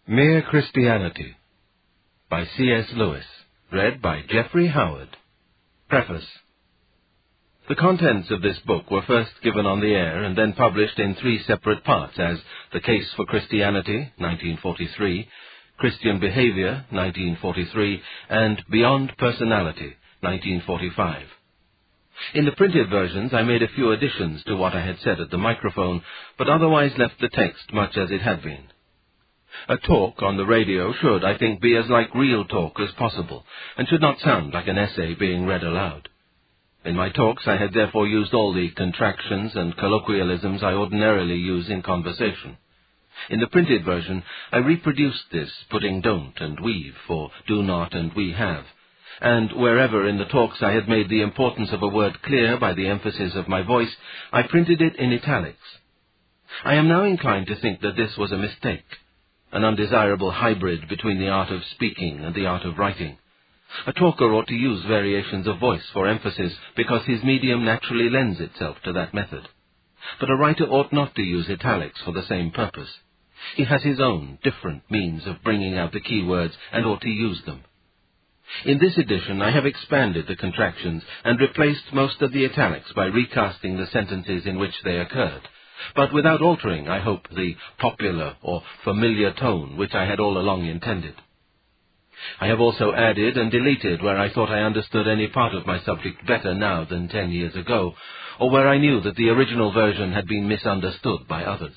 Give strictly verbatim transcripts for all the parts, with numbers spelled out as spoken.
Mere Christianity by C S Lewis. Read by Geoffrey Howard. Preface. The contents of this book were first given on the air and then published in three separate parts as The Case for Christianity, nineteen forty-three, Christian Behavior, nineteen forty-three, and Beyond Personality, nineteen forty-five. In the printed versions I made a few additions to what I had said at the microphone, but otherwise left the text much as it had been. A talk on the radio should, I think, be as like real talk as possible, and should not sound like an essay being read aloud. In my talks I had therefore used all the contractions and colloquialisms I ordinarily use in conversation. In the printed version I reproduced this, putting don't and we've for do not and we have, and wherever in the talks I had made the importance of a word clear by the emphasis of my voice, I printed it in italics. I am now inclined to think that this was a mistake, an undesirable hybrid between the art of speaking and the art of writing. A talker ought to use variations of voice for emphasis because his medium naturally lends itself to that method. But a writer ought not to use italics for the same purpose. He has his own different means of bringing out the key words and ought to use them. In this edition I have expanded the contractions and replaced most of the italics by recasting the sentences in which they occurred, but without altering, I hope, the popular or familiar tone which I had all along intended. I have also added and deleted where I thought I understood any part of my subject better now than ten years ago, or where I knew that the original version had been misunderstood by others.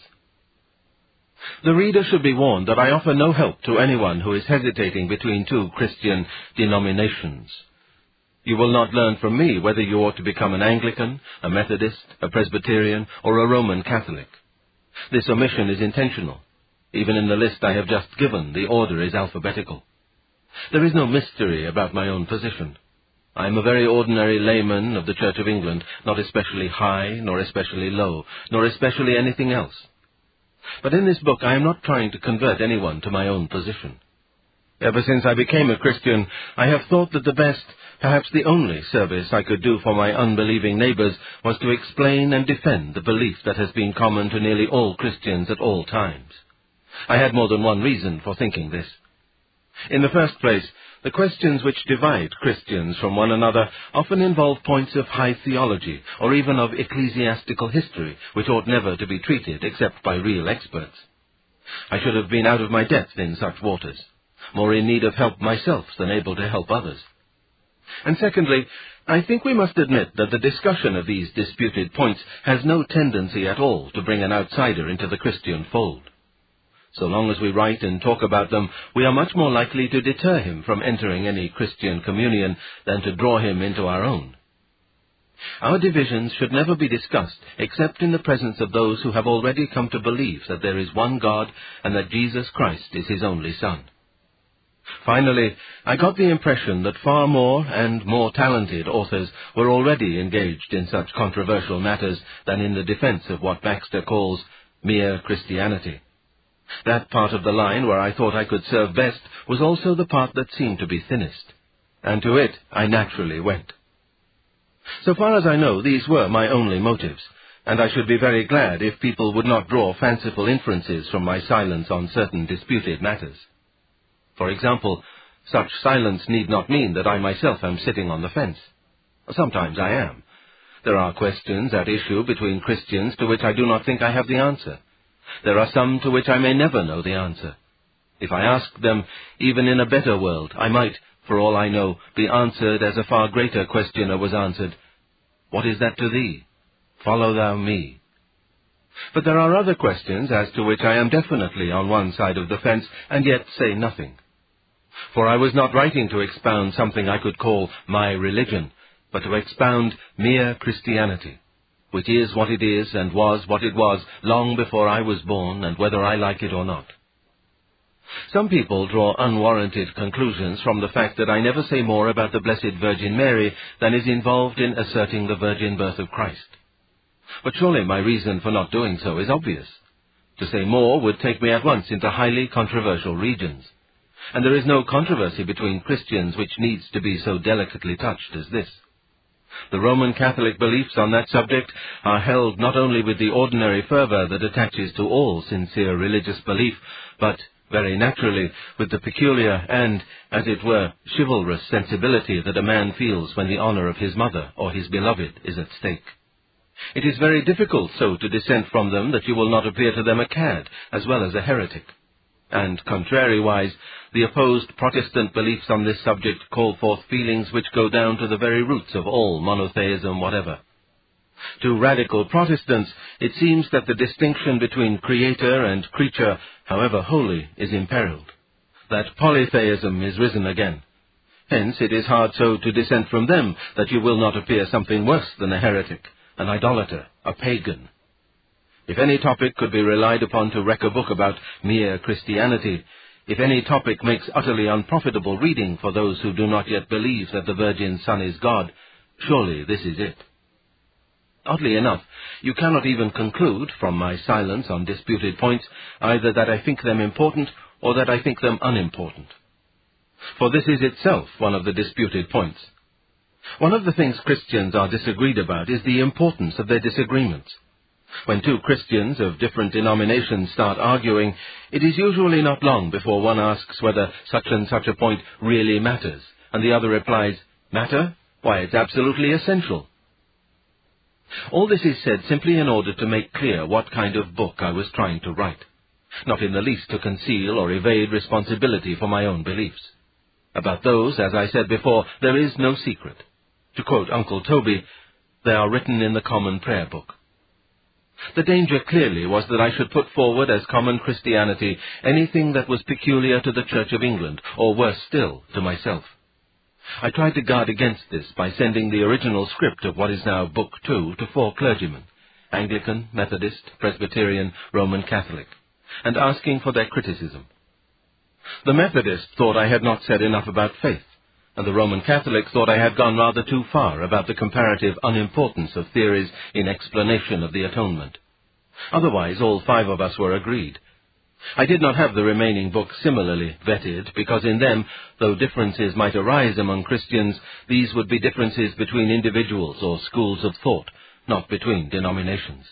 The reader should be warned that I offer no help to anyone who is hesitating between two Christian denominations. You will not learn from me whether you ought to become an Anglican, a Methodist, a Presbyterian, or a Roman Catholic. This omission is intentional. Even in the list I have just given, the order is alphabetical. There is no mystery about my own position. I am a very ordinary layman of the Church of England, not especially high, nor especially low, nor especially anything else. But in this book I am not trying to convert anyone to my own position. Ever since I became a Christian, I have thought that the best, perhaps the only service I could do for my unbelieving neighbors was to explain and defend the belief that has been common to nearly all Christians at all times. I had more than one reason for thinking this. In the first place, the questions which divide Christians from one another often involve points of high theology, or even of ecclesiastical history, which ought never to be treated except by real experts. I should have been out of my depth in such waters, more in need of help myself than able to help others. And secondly, I think we must admit that the discussion of these disputed points has no tendency at all to bring an outsider into the Christian fold. So long as we write and talk about them, we are much more likely to deter him from entering any Christian communion than to draw him into our own. Our divisions should never be discussed except in the presence of those who have already come to believe that there is one God and that Jesus Christ is his only Son. Finally, I got the impression that far more and more talented authors were already engaged in such controversial matters than in the defense of what Baxter calls mere Christianity. That part of the line where I thought I could serve best was also the part that seemed to be thinnest, and to it I naturally went. So far as I know, these were my only motives, and I should be very glad if people would not draw fanciful inferences from my silence on certain disputed matters. For example, such silence need not mean that I myself am sitting on the fence. Sometimes I am. There are questions at issue between Christians to which I do not think I have the answer. There are some to which I may never know the answer. If I asked them, even in a better world, I might, for all I know, be answered as a far greater questioner was answered, "What is that to thee? Follow thou me." But there are other questions as to which I am definitely on one side of the fence, and yet say nothing. For I was not writing to expound something I could call my religion, but to expound mere Christianity, which is what it is and was what it was long before I was born, and whether I like it or not. Some people draw unwarranted conclusions from the fact that I never say more about the Blessed Virgin Mary than is involved in asserting the virgin birth of Christ. But surely my reason for not doing so is obvious. To say more would take me at once into highly controversial regions, and there is no controversy between Christians which needs to be so delicately touched as this. The Roman Catholic beliefs on that subject are held not only with the ordinary fervour that attaches to all sincere religious belief, but very naturally with the peculiar and, as it were, chivalrous sensibility that a man feels when the honor of his mother or his beloved is at stake. It is very difficult so to dissent from them that you will not appear to them a cad as well as a heretic. And, contrariwise, the opposed Protestant beliefs on this subject call forth feelings which go down to the very roots of all monotheism whatever. To radical Protestants, it seems that the distinction between creator and creature, however holy, is imperiled, that polytheism is risen again. Hence it is hard so to dissent from them that you will not appear something worse than a heretic, an idolater, a pagan. If any topic could be relied upon to wreck a book about mere Christianity, if any topic makes utterly unprofitable reading for those who do not yet believe that the Virgin Son is God, surely this is it. Oddly enough, you cannot even conclude, from my silence on disputed points, either that I think them important or that I think them unimportant. For this is itself one of the disputed points. One of the things Christians are disagreed about is the importance of their disagreements. When two Christians of different denominations start arguing, it is usually not long before one asks whether such and such a point really matters, and the other replies, "Matter? Why, it's absolutely essential." All this is said simply in order to make clear what kind of book I was trying to write, not in the least to conceal or evade responsibility for my own beliefs. About those, as I said before, there is no secret. To quote Uncle Toby, they are written in the common prayer book. The danger clearly was that I should put forward as common Christianity anything that was peculiar to the Church of England, or worse still, to myself. I tried to guard against this by sending the original script of what is now Book Two to four clergymen, Anglican, Methodist, Presbyterian, Roman Catholic, and asking for their criticism. The Methodist thought I had not said enough about faith, and the Roman Catholic thought I had gone rather too far about the comparative unimportance of theories in explanation of the atonement. Otherwise, all five of us were agreed. I did not have the remaining books similarly vetted, because in them, though differences might arise among Christians, these would be differences between individuals or schools of thought, not between denominations.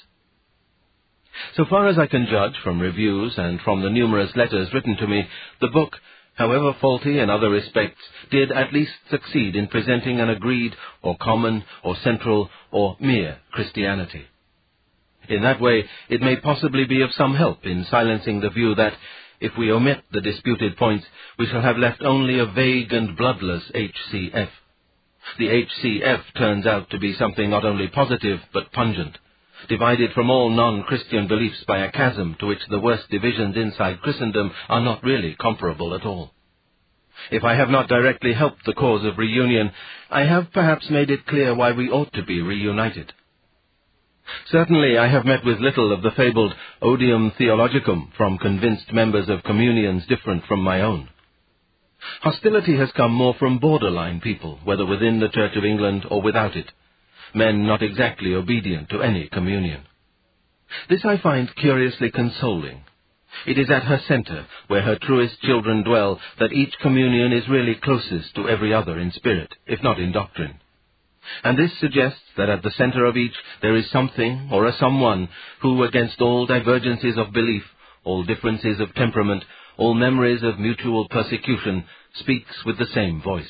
So far as I can judge from reviews and from the numerous letters written to me, the book, however faulty in other respects, did at least succeed in presenting an agreed or common or central or mere Christianity. In that way, it may possibly be of some help in silencing the view that, if we omit the disputed points, we shall have left only a vague and bloodless H C F. The H C F turns out to be something not only positive but pungent, divided from all non-Christian beliefs by a chasm to which the worst divisions inside Christendom are not really comparable at all. If I have not directly helped the cause of reunion, I have perhaps made it clear why we ought to be reunited. Certainly I have met with little of the fabled odium theologicum from convinced members of communions different from my own. Hostility has come more from borderline people, whether within the Church of England or without it, men not exactly obedient to any communion. This I find curiously consoling. It is at her centre, where her truest children dwell, that each communion is really closest to every other in spirit, if not in doctrine. And this suggests that at the centre of each there is something or a someone who, against all divergences of belief, all differences of temperament, all memories of mutual persecution, speaks with the same voice.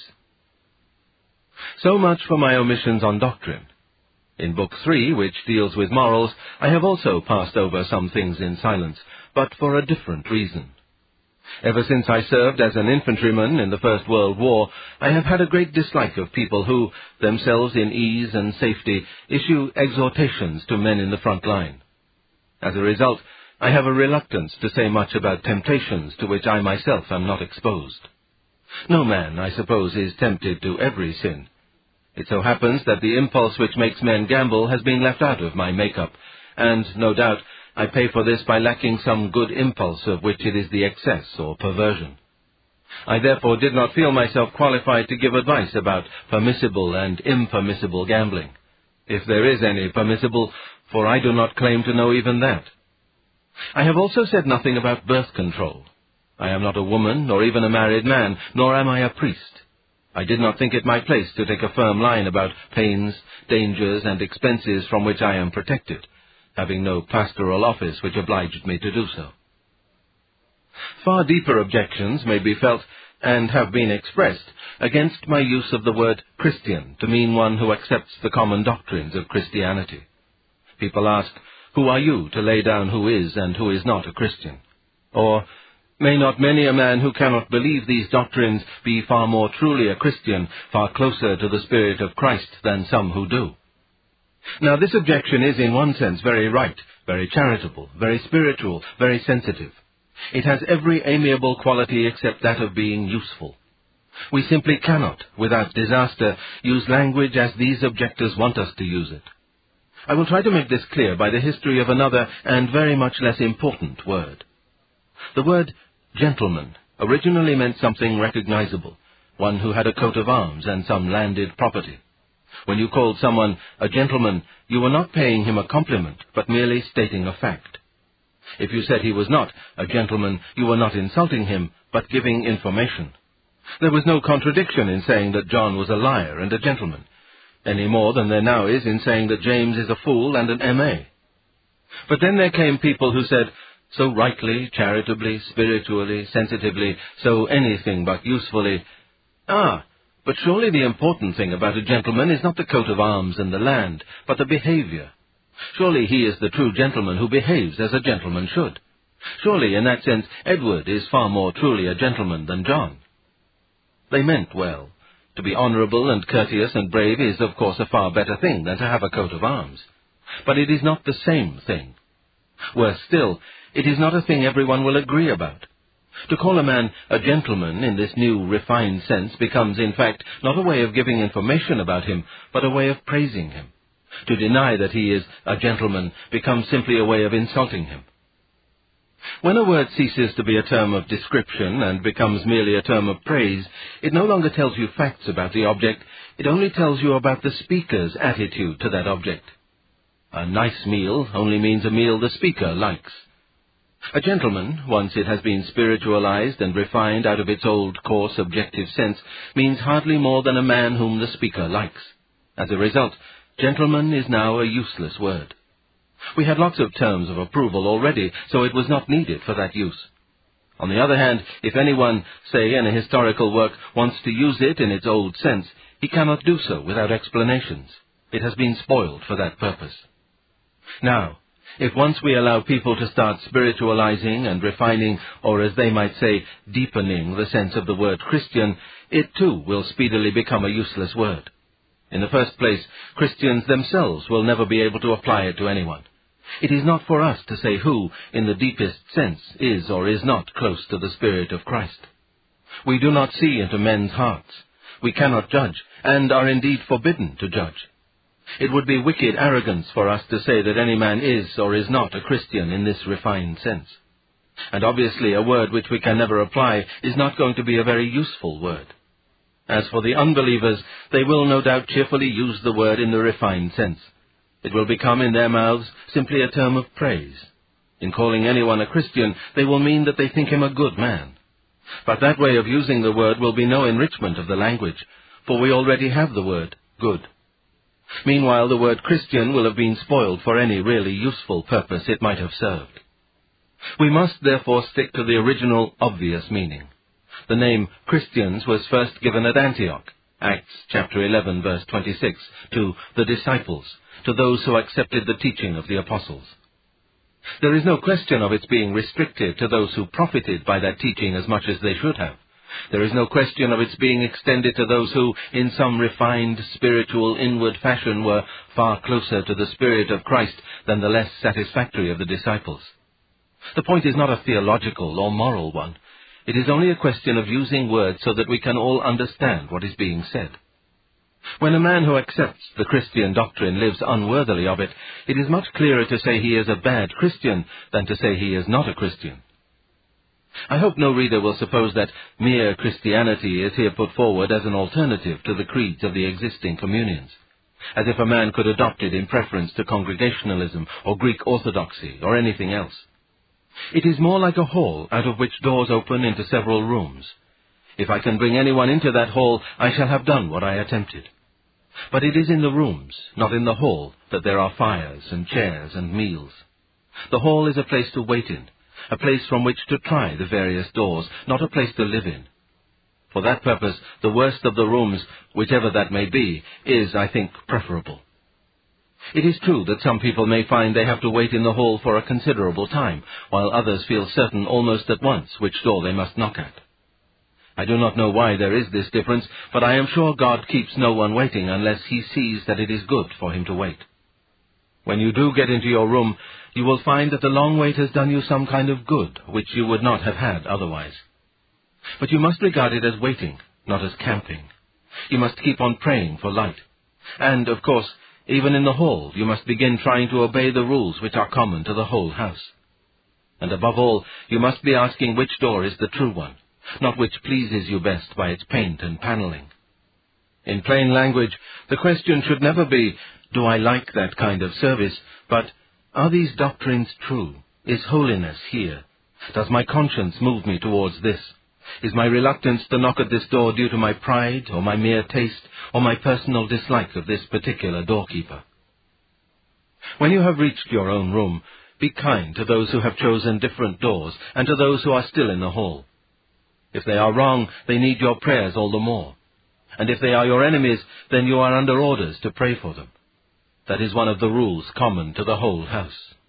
So much for my omissions on doctrine. In Book Three, which deals with morals, I have also passed over some things in silence, but for a different reason. Ever since I served as an infantryman in the First World War, I have had a great dislike of people who, themselves in ease and safety, issue exhortations to men in the front line. As a result, I have a reluctance to say much about temptations to which I myself am not exposed. No man, I suppose, is tempted to every sin. It so happens that the impulse which makes men gamble has been left out of my make-up, and, no doubt, I pay for this by lacking some good impulse of which it is the excess or perversion. I therefore did not feel myself qualified to give advice about permissible and impermissible gambling, if there is any permissible, for I do not claim to know even that. I have also said nothing about birth control. I am not a woman, nor even a married man, nor am I a priest. I did not think it my place to take a firm line about pains, dangers, and expenses from which I am protected, having no pastoral office which obliged me to do so. Far deeper objections may be felt, and have been expressed, against my use of the word Christian to mean one who accepts the common doctrines of Christianity. People ask, who are you to lay down who is and who is not a Christian? Or, may not many a man who cannot believe these doctrines be far more truly a Christian, far closer to the Spirit of Christ than some who do? Now, this objection is in one sense very right, very charitable, very spiritual, very sensitive. It has every amiable quality except that of being useful. We simply cannot, without disaster, use language as these objectors want us to use it. I will try to make this clear by the history of another and very much less important word. The word gentleman originally meant something recognizable, one who had a coat of arms and some landed property. When you called someone a gentleman, you were not paying him a compliment, but merely stating a fact. If you said he was not a gentleman, you were not insulting him, but giving information. There was no contradiction in saying that John was a liar and a gentleman, any more than there now is in saying that James is a fool and an M A But then there came people who said, so rightly, charitably, spiritually, sensitively, so anything but usefully, ah, but surely the important thing about a gentleman is not the coat of arms and the land, but the behavior. Surely he is the true gentleman who behaves as a gentleman should. Surely, in that sense, Edward is far more truly a gentleman than John. They meant well. To be honourable and courteous and brave is, of course, a far better thing than to have a coat of arms. But it is not the same thing. Worse still, it is not a thing everyone will agree about. To call a man a gentleman in this new, refined sense becomes, in fact, not a way of giving information about him, but a way of praising him. To deny that he is a gentleman becomes simply a way of insulting him. When a word ceases to be a term of description and becomes merely a term of praise, it no longer tells you facts about the object, it only tells you about the speaker's attitude to that object. A nice meal only means a meal the speaker likes. A gentleman, once it has been spiritualized and refined out of its old coarse objective sense, means hardly more than a man whom the speaker likes. As a result, gentleman is now a useless word. We had lots of terms of approval already, so it was not needed for that use. On the other hand, if anyone, say in a historical work, wants to use it in its old sense, he cannot do so without explanations. It has been spoiled for that purpose. Now, if once we allow people to start spiritualizing and refining, or as they might say, deepening the sense of the word Christian, it too will speedily become a useless word. In the first place, Christians themselves will never be able to apply it to anyone. It is not for us to say who, in the deepest sense, is or is not close to the Spirit of Christ. We do not see into men's hearts. We cannot judge, and are indeed forbidden to judge. It would be wicked arrogance for us to say that any man is or is not a Christian in this refined sense. And obviously a word which we can never apply is not going to be a very useful word. As for the unbelievers, they will no doubt cheerfully use the word in the refined sense. It will become in their mouths simply a term of praise. In calling anyone a Christian, they will mean that they think him a good man. But that way of using the word will be no enrichment of the language, for we already have the word good. Meanwhile, the word Christian will have been spoiled for any really useful purpose it might have served. We must therefore stick to the original obvious meaning. The name Christians was first given at Antioch, Acts chapter eleven, verse twenty-six, to the disciples, to those who accepted the teaching of the apostles. There is no question of its being restricted to those who profited by that teaching as much as they should have. There is no question of its being extended to those who, in some refined, spiritual, inward fashion, were far closer to the Spirit of Christ than the less satisfactory of the disciples. The point is not a theological or moral one. It is only a question of using words so that we can all understand what is being said. When a man who accepts the Christian doctrine lives unworthily of it, it is much clearer to say he is a bad Christian than to say he is not a Christian. I hope no reader will suppose that mere Christianity is here put forward as an alternative to the creeds of the existing communions, as if a man could adopt it in preference to Congregationalism or Greek Orthodoxy or anything else. It is more like a hall out of which doors open into several rooms. If I can bring anyone into that hall, I shall have done what I attempted. But it is in the rooms, not in the hall, that there are fires and chairs and meals. The hall is a place to wait in, a place from which to try the various doors, not a place to live in. For that purpose, the worst of the rooms, whichever that may be, is, I think, preferable. It is true that some people may find they have to wait in the hall for a considerable time, while others feel certain almost at once which door they must knock at. I do not know why there is this difference, but I am sure God keeps no one waiting unless he sees that it is good for him to wait. When you do get into your room, you will find that the long wait has done you some kind of good, which you would not have had otherwise. But you must regard it as waiting, not as camping. You must keep on praying for light. And, of course, even in the hall, you must begin trying to obey the rules which are common to the whole house. And above all, you must be asking which door is the true one, not which pleases you best by its paint and panelling. In plain language, the question should never be, do I like that kind of service, but are these doctrines true? Is holiness here? Does my conscience move me towards this? Is my reluctance to knock at this door due to my pride, or my mere taste, or my personal dislike of this particular doorkeeper? When you have reached your own room, be kind to those who have chosen different doors, and to those who are still in the hall. If they are wrong, they need your prayers all the more. And if they are your enemies, then you are under orders to pray for them. That is one of the rules common to the whole house.